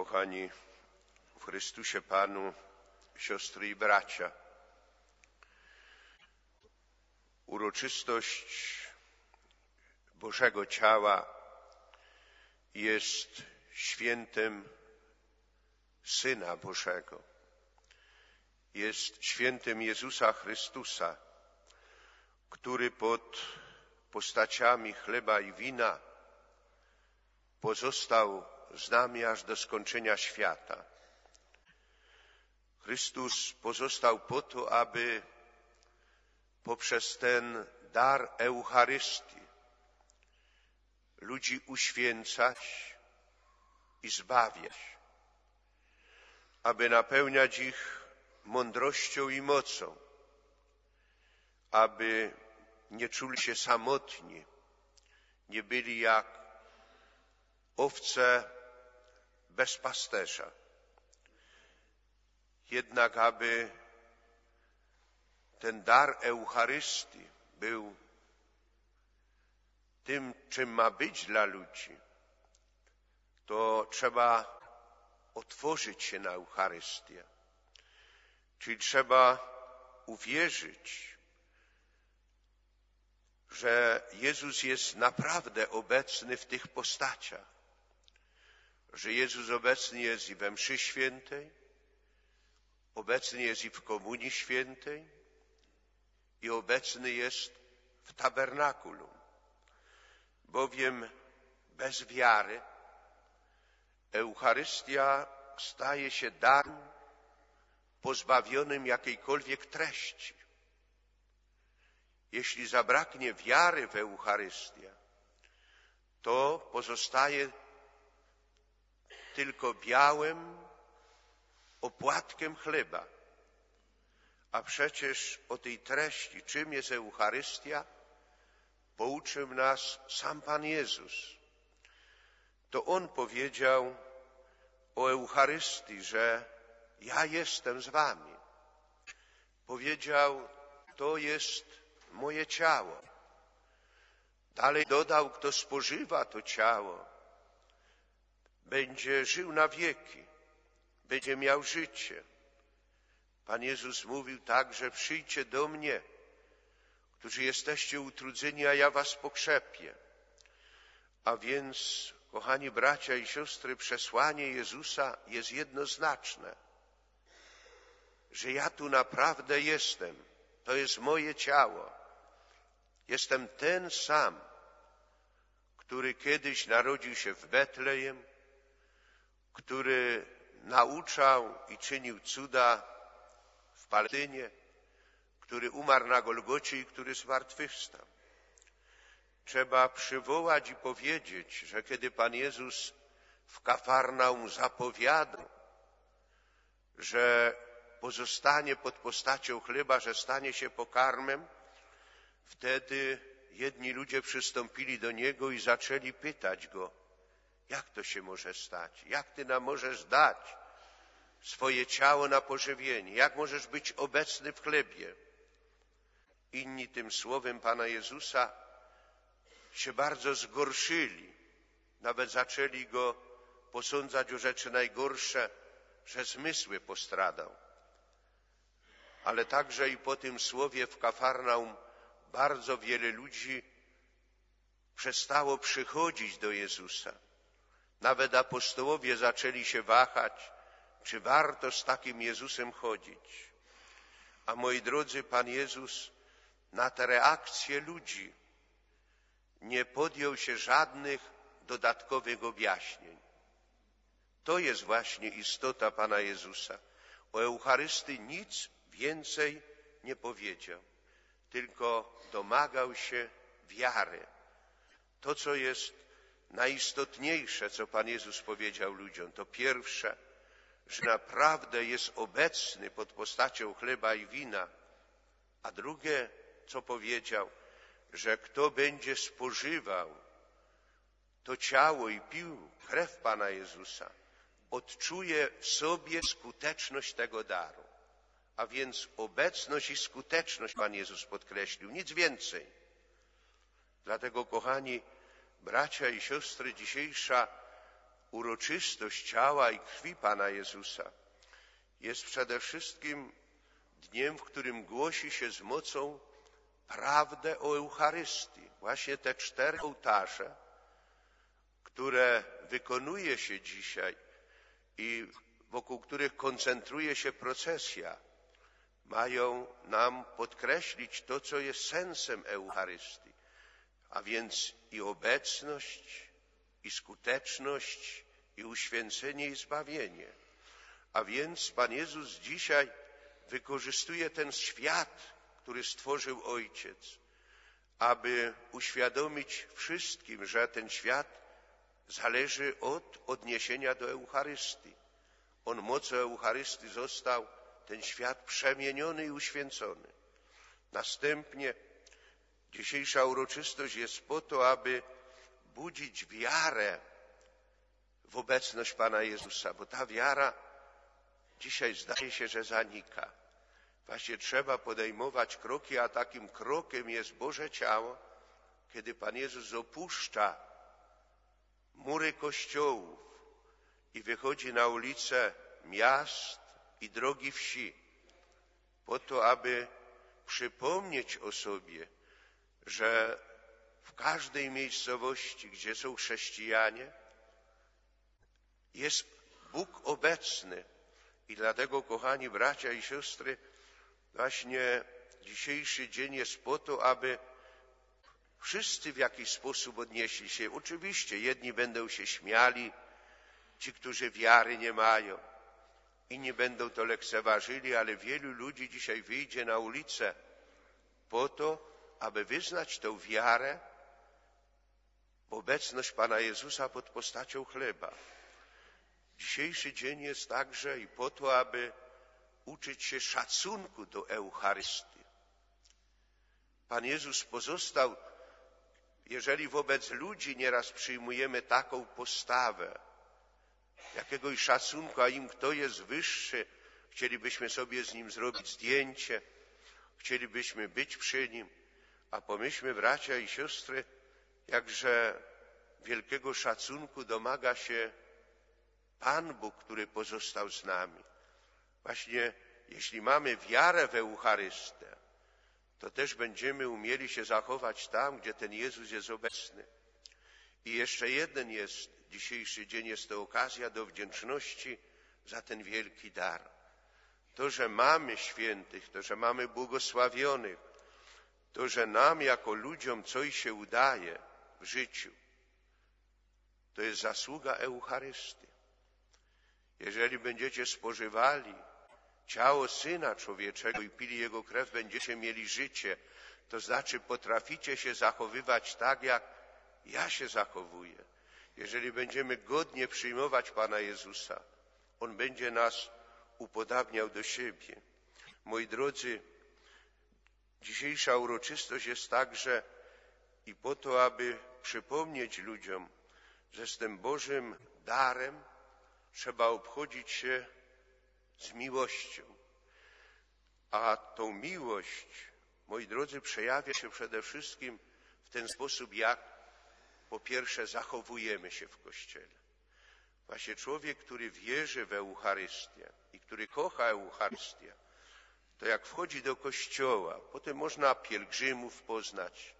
Kochani w Chrystusie Panu, siostry i bracia, uroczystość Bożego Ciała jest świętem Syna Bożego, jest świętem Jezusa Chrystusa, który pod postaciami chleba i wina pozostał z nami aż do skończenia świata. Chrystus pozostał po to, aby poprzez ten dar Eucharystii ludzi uświęcać i zbawiać, aby napełniać ich mądrością i mocą, aby nie czuli się samotni, nie byli jak owce bez pasterza. Jednak aby ten dar Eucharystii był tym, czym ma być dla ludzi, to trzeba otworzyć się na Eucharystię. Czyli trzeba uwierzyć, że Jezus jest naprawdę obecny w tych postaciach. Że Jezus obecny jest i we mszy świętej, obecny jest i w komunii świętej i obecny jest w tabernakulum. Bowiem bez wiary Eucharystia staje się darem pozbawionym jakiejkolwiek treści. Jeśli zabraknie wiary w Eucharystię, to pozostaje tylko białym opłatkiem chleba. A przecież o tej treści, czym jest Eucharystia, pouczył nas sam Pan Jezus. To On powiedział o Eucharystii, że ja jestem z wami. Powiedział, to jest moje ciało. Dalej dodał, kto spożywa to ciało, będzie żył na wieki, będzie miał życie. Pan Jezus mówił także, przyjdźcie do mnie, którzy jesteście utrudzeni, a ja was pokrzepię. A więc, kochani bracia i siostry, przesłanie Jezusa jest jednoznaczne, że ja tu naprawdę jestem, to jest moje ciało. Jestem ten sam, który kiedyś narodził się w Betlejem, który nauczał i czynił cuda w Palestynie, który umarł na Golgocie i który zmartwychwstał. Trzeba przywołać i powiedzieć, że kiedy Pan Jezus w Kafarnaum zapowiadał, że pozostanie pod postacią chleba, że stanie się pokarmem, wtedy jedni ludzie przystąpili do Niego i zaczęli pytać Go, jak to się może stać? Jak Ty nam możesz dać swoje ciało na pożywienie? Jak możesz być obecny w chlebie? Inni tym słowem Pana Jezusa się bardzo zgorszyli. Nawet zaczęli Go posądzać o rzeczy najgorsze, że zmysły postradał. Ale także i po tym słowie w Kafarnaum bardzo wiele ludzi przestało przychodzić do Jezusa. Nawet apostołowie zaczęli się wahać, czy warto z takim Jezusem chodzić. A moi drodzy, Pan Jezus na te reakcje ludzi nie podjął się żadnych dodatkowych objaśnień. To jest właśnie istota Pana Jezusa. O Eucharystii nic więcej nie powiedział, tylko domagał się wiary. To, co jest najistotniejsze, co Pan Jezus powiedział ludziom, to pierwsze, że naprawdę jest obecny pod postacią chleba i wina, a drugie, co powiedział, że kto będzie spożywał to ciało i pił krew Pana Jezusa, odczuje w sobie skuteczność tego daru. A więc obecność i skuteczność Pan Jezus podkreślił, nic więcej. Dlatego, kochani bracia i siostry, dzisiejsza uroczystość ciała i krwi Pana Jezusa jest przede wszystkim dniem, w którym głosi się z mocą prawdę o Eucharystii. Właśnie te 4 ołtarze, które wykonuje się dzisiaj i wokół których koncentruje się procesja, mają nam podkreślić to, co jest sensem Eucharystii, a więc i obecność, i skuteczność, i uświęcenie, i zbawienie. A więc Pan Jezus dzisiaj wykorzystuje ten świat, który stworzył Ojciec, aby uświadomić wszystkim, że ten świat zależy od odniesienia do Eucharystii. On mocą Eucharystii został ten świat przemieniony i uświęcony. Następnie dzisiejsza uroczystość jest po to, aby budzić wiarę w obecność Pana Jezusa, bo ta wiara dzisiaj zdaje się, że zanika. Właśnie trzeba podejmować kroki, a takim krokiem jest Boże Ciało, kiedy Pan Jezus opuszcza mury kościołów i wychodzi na ulice miast i drogi wsi, po to, aby przypomnieć o sobie, że w każdej miejscowości, gdzie są chrześcijanie, jest Bóg obecny. I dlatego, kochani bracia i siostry, właśnie dzisiejszy dzień jest po to, aby wszyscy w jakiś sposób odnieśli się. Oczywiście jedni będą się śmiali, ci, którzy wiary nie mają, inni będą to lekceważyli, ale wielu ludzi dzisiaj wyjdzie na ulicę po to, aby wyznać tę wiarę w obecność Pana Jezusa pod postacią chleba. Dzisiejszy dzień jest także i po to, aby uczyć się szacunku do Eucharystii. Pan Jezus pozostał, jeżeli wobec ludzi nieraz przyjmujemy taką postawę, jakiegoś szacunku, a im kto jest wyższy, chcielibyśmy sobie z nim zrobić zdjęcie, chcielibyśmy być przy nim, a pomyślmy, bracia i siostry, jakże wielkiego szacunku domaga się Pan Bóg, który pozostał z nami. Właśnie jeśli mamy wiarę w Eucharystię, to też będziemy umieli się zachować tam, gdzie ten Jezus jest obecny. I jeszcze jeden jest, dzisiejszy dzień jest to okazja do wdzięczności za ten wielki dar. To, że mamy świętych, to, że mamy błogosławionych, to, że nam jako ludziom coś się udaje w życiu, to jest zasługa Eucharystii. Jeżeli będziecie spożywali ciało Syna Człowieczego i pili Jego krew, będziecie mieli życie. To znaczy potraficie się zachowywać tak, jak ja się zachowuję. Jeżeli będziemy godnie przyjmować Pana Jezusa, On będzie nas upodabniał do siebie. Moi drodzy, dzisiejsza uroczystość jest także i po to, aby przypomnieć ludziom, że z tym Bożym darem trzeba obchodzić się z miłością. A tą miłość, moi drodzy, przejawia się przede wszystkim w ten sposób, jak po pierwsze zachowujemy się w Kościele. Właśnie człowiek, który wierzy w Eucharystię i który kocha Eucharystię, to jak wchodzi do Kościoła, potem można pielgrzymów poznać.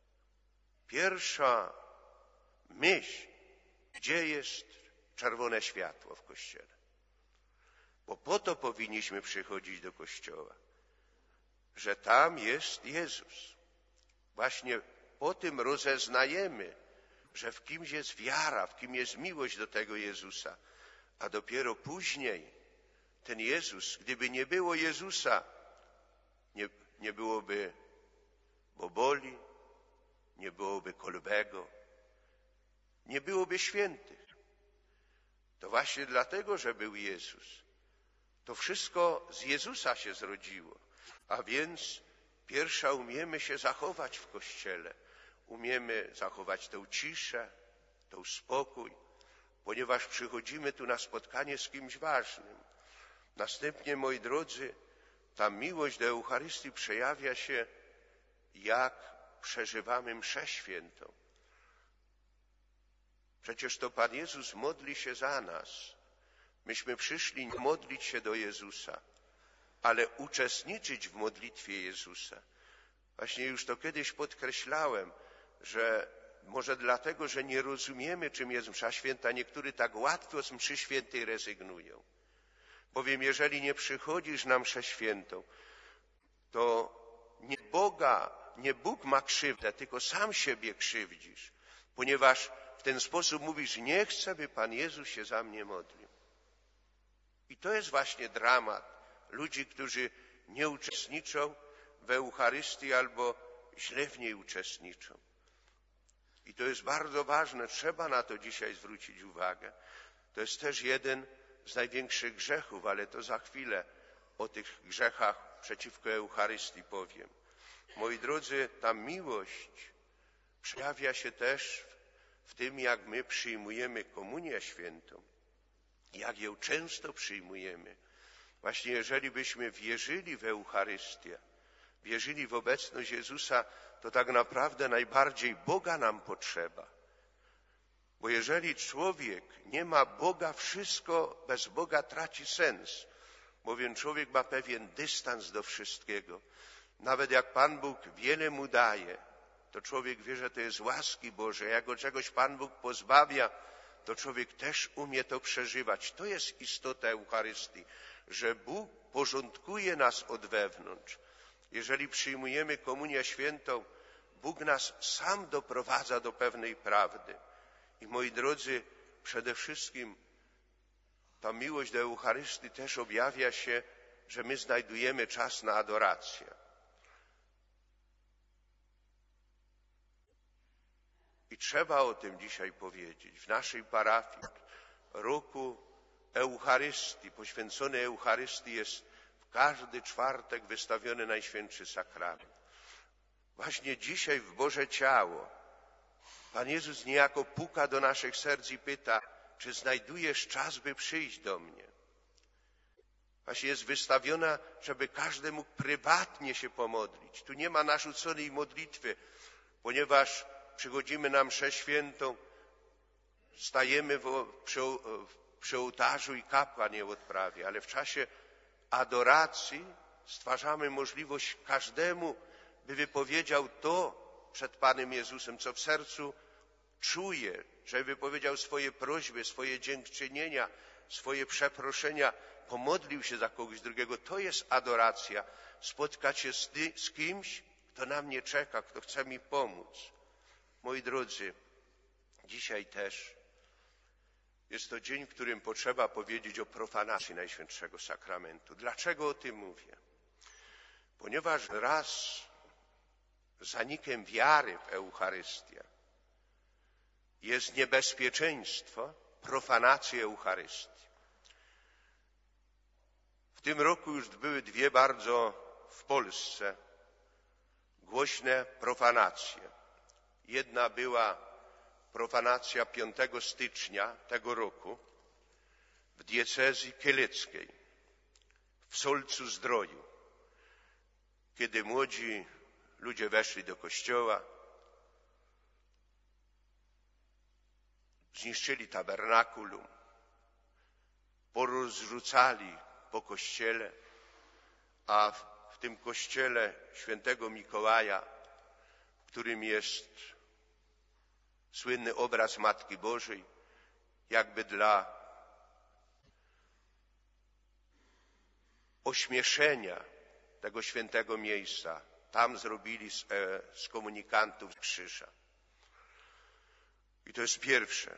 Pierwsza myśl, gdzie jest czerwone światło w Kościele. Bo po to powinniśmy przychodzić do Kościoła, że tam jest Jezus. Właśnie po tym rozeznajemy, że w kimś jest wiara, w kim jest miłość do tego Jezusa. A dopiero później ten Jezus, gdyby nie było Jezusa, nie byłoby Boboli, nie byłoby Kolbego, nie byłoby świętych. To właśnie dlatego, że był Jezus. To wszystko z Jezusa się zrodziło. A więc pierwsza umiemy się zachować w Kościele. Umiemy zachować tę ciszę, ten spokój, ponieważ przychodzimy tu na spotkanie z kimś ważnym. Następnie, moi drodzy, ta miłość do Eucharystii przejawia się, jak przeżywamy mszę świętą. Przecież to Pan Jezus modli się za nas. Myśmy przyszli nie modlić się do Jezusa, ale uczestniczyć w modlitwie Jezusa. Właśnie już to kiedyś podkreślałem, że może dlatego, że nie rozumiemy, czym jest msza święta, niektórzy tak łatwo z mszy świętej rezygnują. Bowiem jeżeli nie przychodzisz na mszę świętą, to nie Bóg ma krzywdę, tylko sam siebie krzywdzisz, ponieważ w ten sposób mówisz, nie chcę, by Pan Jezus się za mnie modlił. I to jest właśnie dramat ludzi, którzy nie uczestniczą w Eucharystii albo źle w niej uczestniczą. I to jest bardzo ważne, trzeba na to dzisiaj zwrócić uwagę. To jest też jeden z największych grzechów, ale to za chwilę o tych grzechach przeciwko Eucharystii powiem. Moi drodzy, ta miłość przejawia się też w tym, jak my przyjmujemy komunię świętą, jak ją często przyjmujemy. Właśnie jeżeli byśmy wierzyli w Eucharystię, wierzyli w obecność Jezusa, to tak naprawdę najbardziej Boga nam potrzeba. Bo jeżeli człowiek nie ma Boga, wszystko bez Boga traci sens, bowiem człowiek ma pewien dystans do wszystkiego. Nawet jak Pan Bóg wiele mu daje, to człowiek wie, że to jest łaski Bożej. Jak go czegoś Pan Bóg pozbawia, to człowiek też umie to przeżywać. To jest istota Eucharystii, że Bóg porządkuje nas od wewnątrz. Jeżeli przyjmujemy komunię świętą, Bóg nas sam doprowadza do pewnej prawdy. I moi drodzy, przede wszystkim ta miłość do Eucharystii też objawia się, że my znajdujemy czas na adorację. I trzeba o tym dzisiaj powiedzieć. W naszej parafii roku Eucharystii, poświęcony Eucharystii jest w każdy czwartek wystawiony Najświętszy Sakrament. Właśnie dzisiaj w Boże Ciało Pan Jezus niejako puka do naszych serc i pyta, czy znajdujesz czas, by przyjść do mnie? Właśnie jest wystawiona, żeby każdy mógł prywatnie się pomodlić. Tu nie ma narzuconej modlitwy, ponieważ przychodzimy na mszę świętą, stajemy przy ołtarzu i kapłan je odprawia, ale w czasie adoracji stwarzamy możliwość każdemu, by wypowiedział to przed Panem Jezusem, co w sercu czuje, żeby wypowiedział swoje prośby, swoje dziękczynienia, swoje przeproszenia, pomodlił się za kogoś drugiego. To jest adoracja. Spotkać się z kimś, kto na mnie czeka, kto chce mi pomóc. Moi drodzy, dzisiaj też jest to dzień, w którym potrzeba powiedzieć o profanacji Najświętszego Sakramentu. Dlaczego o tym mówię? Ponieważ wraz z zanikiem wiary w Eucharystię jest niebezpieczeństwo profanacji Eucharystii. W tym roku już były dwie bardzo w Polsce głośne profanacje. Jedna była profanacja 5 stycznia tego roku w diecezji kieleckiej, w Solcu-Zdroju, kiedy młodzi ludzie weszli do kościoła, zniszczyli tabernakulum, porozrzucali po kościele, a w tym kościele świętego Mikołaja, w którym jest słynny obraz Matki Bożej, jakby dla ośmieszenia tego świętego miejsca, tam zrobili z komunikantów krzyża. I to jest pierwsze.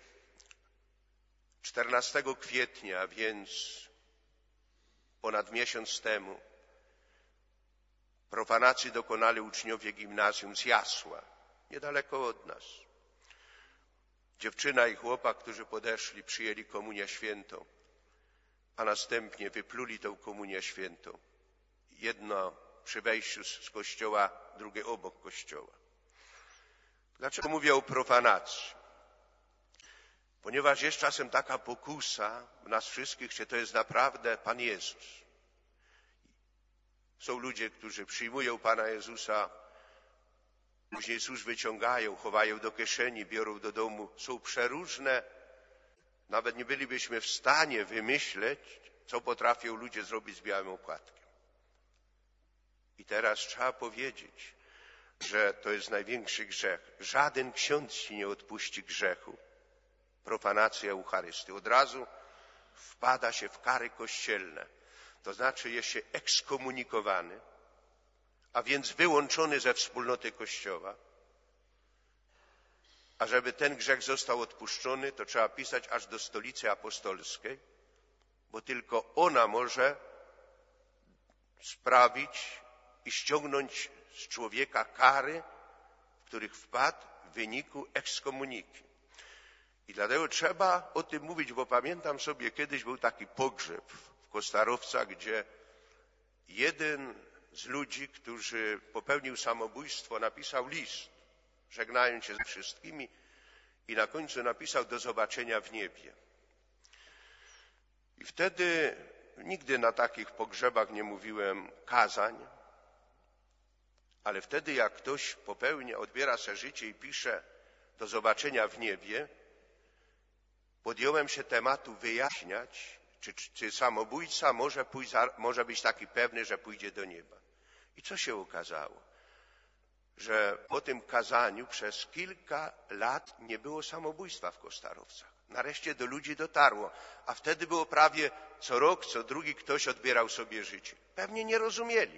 14 kwietnia, więc ponad miesiąc temu, profanacji dokonali uczniowie gimnazjum z Jasła, niedaleko od nas. Dziewczyna i chłopak, którzy podeszli, przyjęli komunię świętą, a następnie wypluli tę komunię świętą. Jedno przy wejściu z kościoła, drugie obok kościoła. Dlaczego mówię o profanacji? Ponieważ jest czasem taka pokusa w nas wszystkich, czy to jest naprawdę Pan Jezus. Są ludzie, którzy przyjmują Pana Jezusa Później cóż wyciągają, chowają do kieszeni, biorą do domu. Są przeróżne. Nawet nie bylibyśmy w stanie wymyśleć, co potrafią ludzie zrobić z białym opłatkiem. I teraz trzeba powiedzieć, że to jest największy grzech. Żaden ksiądz ci nie odpuści grzechu. Profanacja Eucharystii. Od razu wpada się w kary kościelne. To znaczy jest się ekskomunikowany, a więc wyłączony ze wspólnoty Kościoła. A żeby ten grzech został odpuszczony, to trzeba pisać aż do Stolicy Apostolskiej, bo tylko ona może sprawić i ściągnąć z człowieka kary, w których wpadł w wyniku ekskomuniki. I dlatego trzeba o tym mówić, bo pamiętam sobie, kiedyś był taki pogrzeb w Kostarowcach, gdzie jeden z ludzi, który popełnił samobójstwo, napisał list, żegnając się ze wszystkimi i na końcu napisał: do zobaczenia w niebie. I wtedy nigdy na takich pogrzebach nie mówiłem kazań, ale wtedy jak ktoś odbiera sobie życie i pisze do zobaczenia w niebie, podjąłem się tematu wyjaśniać, czy samobójca może być taki pewny, że pójdzie do nieba. I co się okazało? Że po tym kazaniu przez kilka lat nie było samobójstwa w Kostarowcach. Nareszcie do ludzi dotarło, a wtedy było prawie co rok, co drugi ktoś odbierał sobie życie. Pewnie nie rozumieli.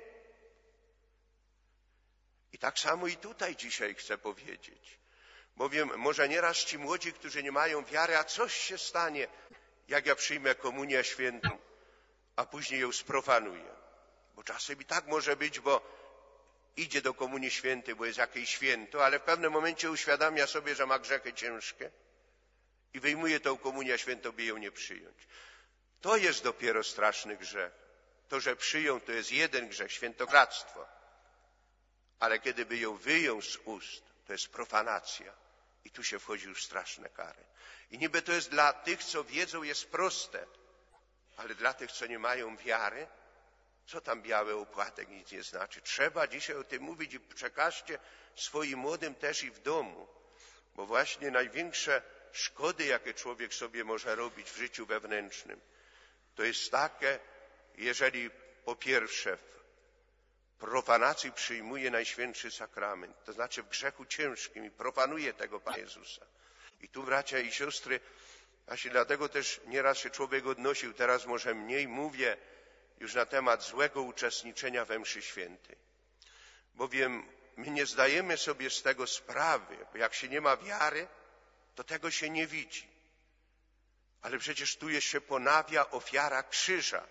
I tak samo i tutaj dzisiaj chcę powiedzieć. Bowiem może nieraz ci młodzi, którzy nie mają wiary, a coś się stanie, jak ja przyjmę komunię świętą, a później ją sprofanuję. Bo czasem i tak może być, bo idzie do komunii świętej, bo jest jakieś święto, ale w pewnym momencie uświadamia sobie, że ma grzechy ciężkie i wyjmuje tą komunię świętą, by ją nie przyjąć. To jest dopiero straszny grzech. To, że przyjął, to jest jeden grzech, świętokradztwo. Ale kiedy by ją wyjął z ust, to jest profanacja. I tu się wchodzi już w straszne kary. I niby to jest dla tych, co wiedzą, jest proste, ale dla tych, co nie mają wiary, co tam biały opłatek, nic nie znaczy. Trzeba dzisiaj o tym mówić i przekażcie swoim młodym też i w domu, bo właśnie największe szkody, jakie człowiek sobie może robić w życiu wewnętrznym, to jest takie, jeżeli po pierwsze w profanacji przyjmuje Najświętszy Sakrament, to znaczy w grzechu ciężkim i profanuje tego Pana Jezusa. I tu, bracia i siostry, właśnie dlatego też nieraz się człowiek odnosił, teraz może mniej mówię już na temat złego uczestniczenia we mszy świętej. Bowiem my nie zdajemy sobie z tego sprawy, bo jak się nie ma wiary, to tego się nie widzi. Ale przecież tu się ponawia ofiara krzyża.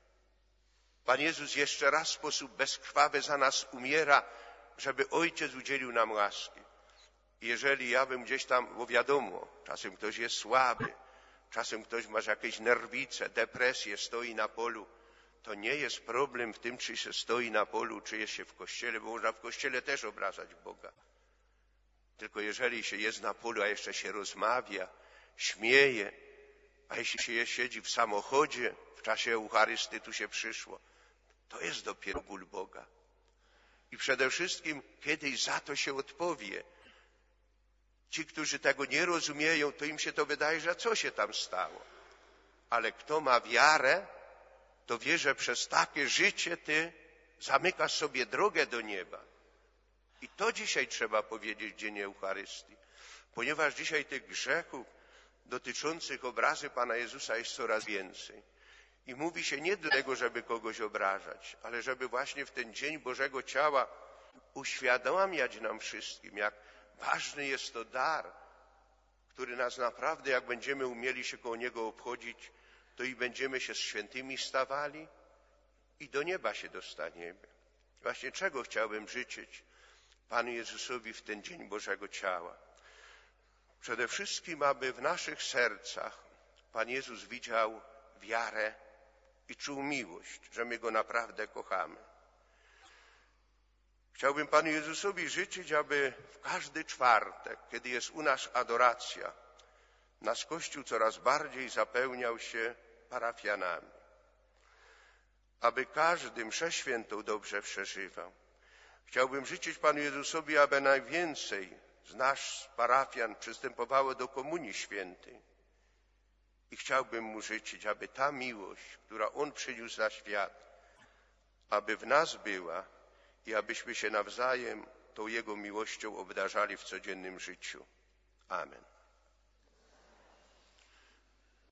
Pan Jezus jeszcze raz w sposób bezkrwawy za nas umiera, żeby Ojciec udzielił nam łaski. Jeżeli ja bym gdzieś tam, bo wiadomo, czasem ktoś jest słaby, czasem ktoś ma jakieś nerwice, depresję, stoi na polu, to nie jest problem w tym, czy się stoi na polu, czy jest się w kościele, bo można w kościele też obrażać Boga. Tylko jeżeli się jest na polu, a jeszcze się rozmawia, śmieje, a jeśli się siedzi w samochodzie, w czasie Eucharystii tu się przyszło, to jest dopiero ból Boga. I przede wszystkim kiedyś za to się odpowie. Ci, którzy tego nie rozumieją, to im się to wydaje, że co się tam stało. Ale kto ma wiarę, to wie, że przez takie życie ty zamykasz sobie drogę do nieba. I to dzisiaj trzeba powiedzieć w Dzień Eucharystii. Ponieważ dzisiaj tych grzechów dotyczących obrazy Pana Jezusa jest coraz więcej. I mówi się nie dlatego, żeby kogoś obrażać, ale żeby właśnie w ten Dzień Bożego Ciała uświadamiać nam wszystkim, jak ważny jest to dar, który nas naprawdę, jak będziemy umieli się koło niego obchodzić, to i będziemy się z świętymi stawali i do nieba się dostaniemy. Właśnie czego chciałbym życzyć Panu Jezusowi w ten Dzień Bożego Ciała? Przede wszystkim, aby w naszych sercach Pan Jezus widział wiarę i czuł miłość, że my Go naprawdę kochamy. Chciałbym Panu Jezusowi życzyć, aby w każdy czwartek, kiedy jest u nas adoracja, nasz Kościół coraz bardziej zapełniał się parafianami. Aby każdy mszę świętą dobrze przeżywał. Chciałbym życzyć Panu Jezusowi, aby najwięcej z nas, parafian, przystępowało do Komunii Świętej. I chciałbym Mu życzyć, aby ta miłość, która On przyniósł na świat, aby w nas była i abyśmy się nawzajem tą Jego miłością obdarzali w codziennym życiu. Amen.